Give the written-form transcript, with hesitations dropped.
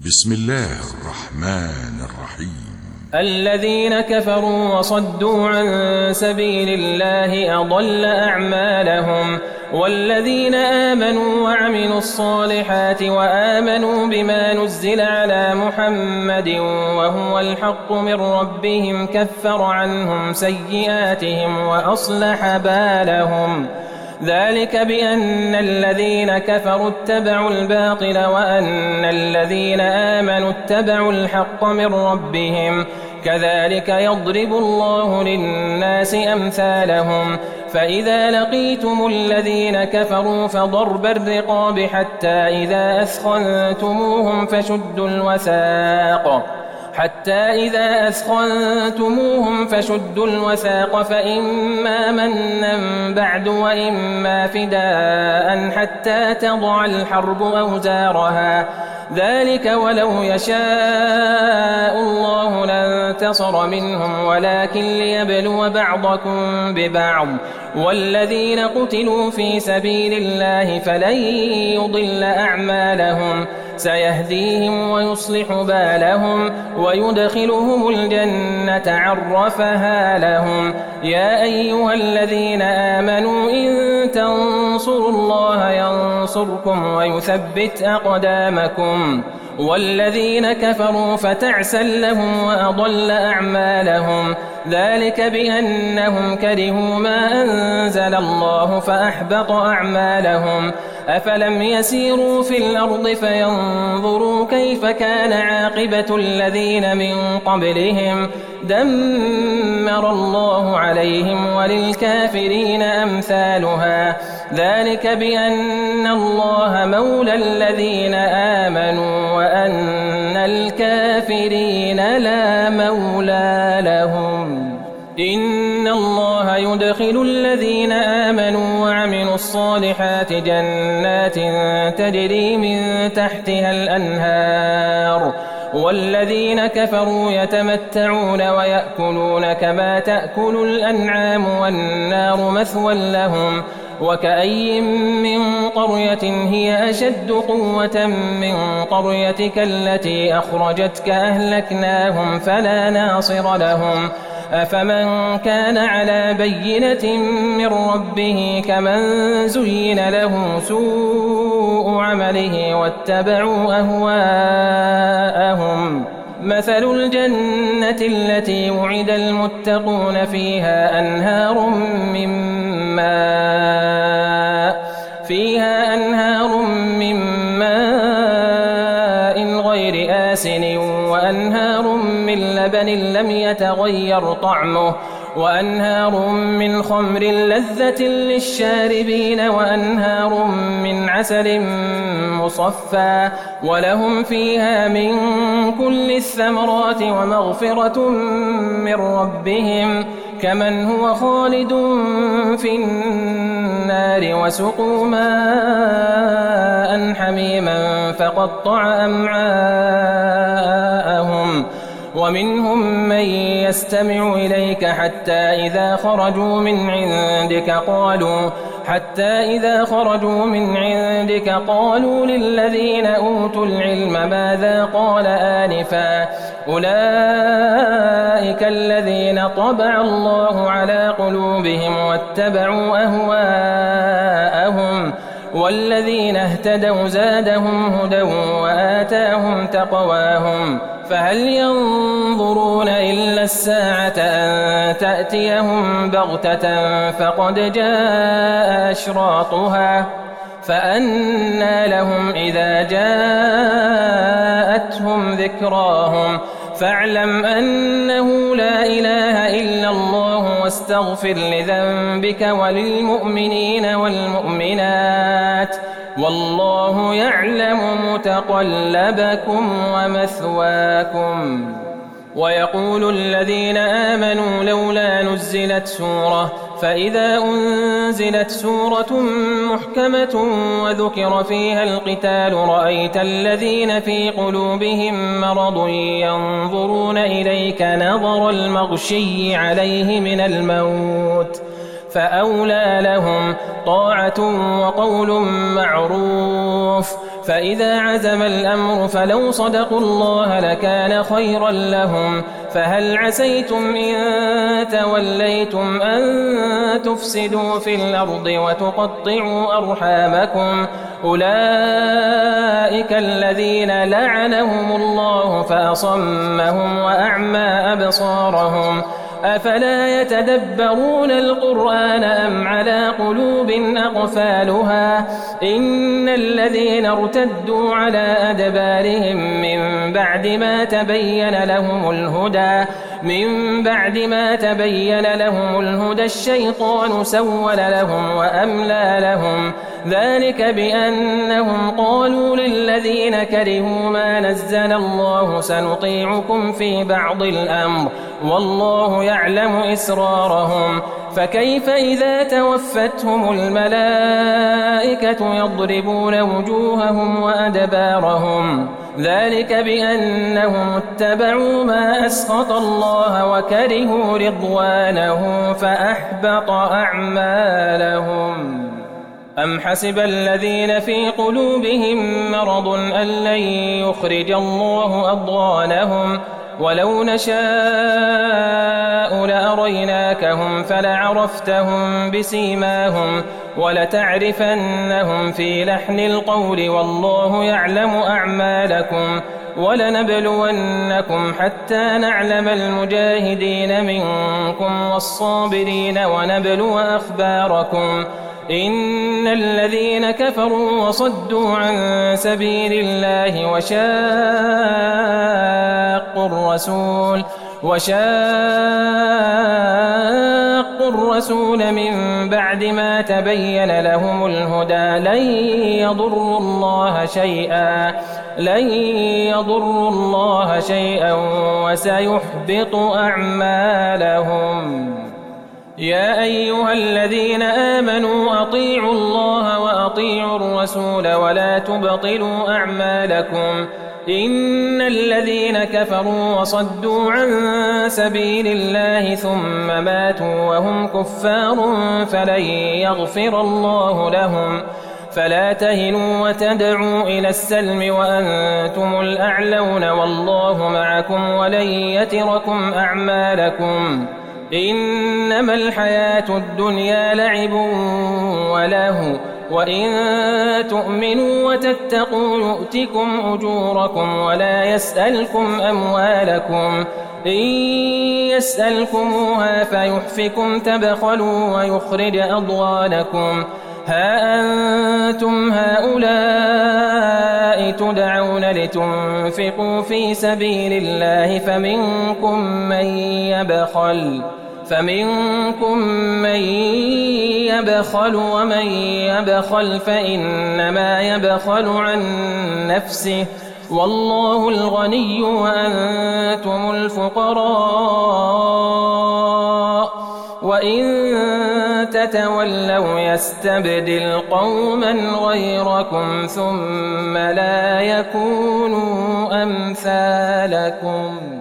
بسم الله الرحمن الرحيم. الذين كفروا وصدوا عن سبيل الله أضل أعمالهم، والذين آمنوا وعملوا الصالحات وآمنوا بما نزل على محمد وهو الحق من ربهم كفر عنهم سيئاتهم وأصلح بالهم. ذلك بأن الذين كفروا اتبعوا الباطل وأن الذين آمنوا اتبعوا الحق من ربهم، كذلك يضرب الله للناس أمثالهم. فإذا لقيتم الذين كفروا فضرب الرقاب حتى إذا أثخنتموهم فشدوا الوثاق فإما منا بعد وإما فداء حتى تضع الحرب أوزارها. ذلك ولو يشاء الله لانتصر منهم ولكن ليبلو بعضكم ببعض. والذين قتلوا في سبيل الله فلن يضل أعمالهم، سيهديهم ويصلح بالهم ويدخلهم الجنة عرفها لهم. يا أيها الذين آمنوا إن تنصروا الله ينصركم ويثبت أقدامكم. والذين كفروا فتعسا لهم وأضل أعمالهم، ذلك بأنهم كرهوا ما أنزل الله فأحبط أعمالهم. أفلم يسيروا في الأرض فينظروا كيف كان عاقبة الذين من قبلهم، دمر الله عليهم وللكافرين أمثالها. ذلك بأن الله مولى الذين آمنوا وأن الكافرين لا مولى لهم. إن الله يدخل الذين آمنوا وعملوا الصالحات جنات تجري من تحتها الأنهار، والذين كفروا يتمتعون ويأكلون كما تأكل الأنعام والنار مثوى لهم. وكأي من قرية هي أشد قوة من قريتك التي أخرجتك أهلكناهم فلا ناصر لهم. أفمن كان على بينة من ربه كمن زين له سوء عمله واتبعوا أهواءهم. مثل الجنة التي وعد المتقون فيها أنهار من ماء غير آسن وأنهار من لبن لم يتغير طعمه وأنهار من خمر لذة للشاربين وأنهار من عسل مصفى ولهم فيها من كل الثمرات ومغفرة من ربهم كمن هو خالد في النار وسقوا ماء حميما فقطع أمعاءهم. ومنهم من يستمع إليك حتى إذا خرجوا من عندك قالوا للذين أوتوا العلم ماذا قال آنفا أولئك الذين طبع الله على قلوبهم واتبعوا أهواءهم. والذين اهتدوا زادهم هدى وآتاهم تقواهم. فهل ينظرون إلا الساعة أن تأتيهم بغتة فقد جاء أشراطها فأنى لهم إذا جاءتهم ذكراهم. فاعلم أنه لا إله إلا الله واستغفر لذنبك وللمؤمنين والمؤمنات والله يعلم متقلبكم ومثواكم. ويقول الذين آمنوا لولا نزلت سورة فإذا أنزلت سورة محكمة وذكر فيها القتال رأيت الذين في قلوبهم مرض ينظرون إليك نظر المغشي عليه من الموت فأولى لهم طاعة وقول معروف فإذا عزم الأمر فلو صدقوا الله لكان خيرا لهم. فهل عسيتم إن توليتم أن تفسدوا في الأرض وتقطعوا أرحامكم؟ أولئك الذين لعنهم الله فأصمهم وأعمى أبصارهم. أفلا يتدبرون القرآن أم على قلوب أقفالها؟ إن الذين ارتدوا على أدبارهم من بعد ما تبين لهم الهدى الشيطان سول لهم وأملى لهم. ذلك بأنهم قالوا للذين كرهوا ما نزل الله سنطيعكم في بعض الأمر والله يعلم إسرارهم. فكيف إذا توفتهم الملائكة يضربون وجوههم وأدبارهم؟ ذلك بأنهم اتبعوا ما أسخط الله وكرهوا رضوانه فأحبط أعمالهم. أم حسب الذين في قلوبهم مرض أن لن يخرج الله أضغانهم؟ ولو نشاء لأريناكهم فلعرفتهم بسيماهم ولتعرفنهم في لحن القول والله يعلم أعمالكم. ولنبلونكم حتى نعلم المجاهدين منكم والصابرين ونبلو أخباركم. إن الذين كفروا وصدوا عن سبيل الله وشاقوا الرسول من بعد ما تبين لهم الهدى لن يضروا الله شيئا وسيحبط أعمالهم. يا أيها الذين آمنوا أطيعوا الله وأطيعوا الرسول ولا تبطلوا أعمالكم. إن الذين كفروا وصدوا عن سبيل الله ثم ماتوا وهم كفار فلن يغفر الله لهم. فلا تهنوا وتدعوا إلى السلم وأنتم الأعلون والله معكم ولن يتركم أعمالكم. إنما الحياة الدنيا لعب ولهو وإن تؤمنوا وتتقوا يؤتكم أجوركم ولا يسألكم أموالكم. إن يسألكموها فيحفكم تبخلوا ويخرج أضغانكم. ها أنتم هؤلاء تدعون لتنفقوا في سبيل الله فمنكم من يبخل ومن يبخل فإنما يبخل عن نفسه والله الغني وأنتم الفقراء وإن تتولوا يستبدل قوما غيركم ثم لا يكونوا أمثالكم.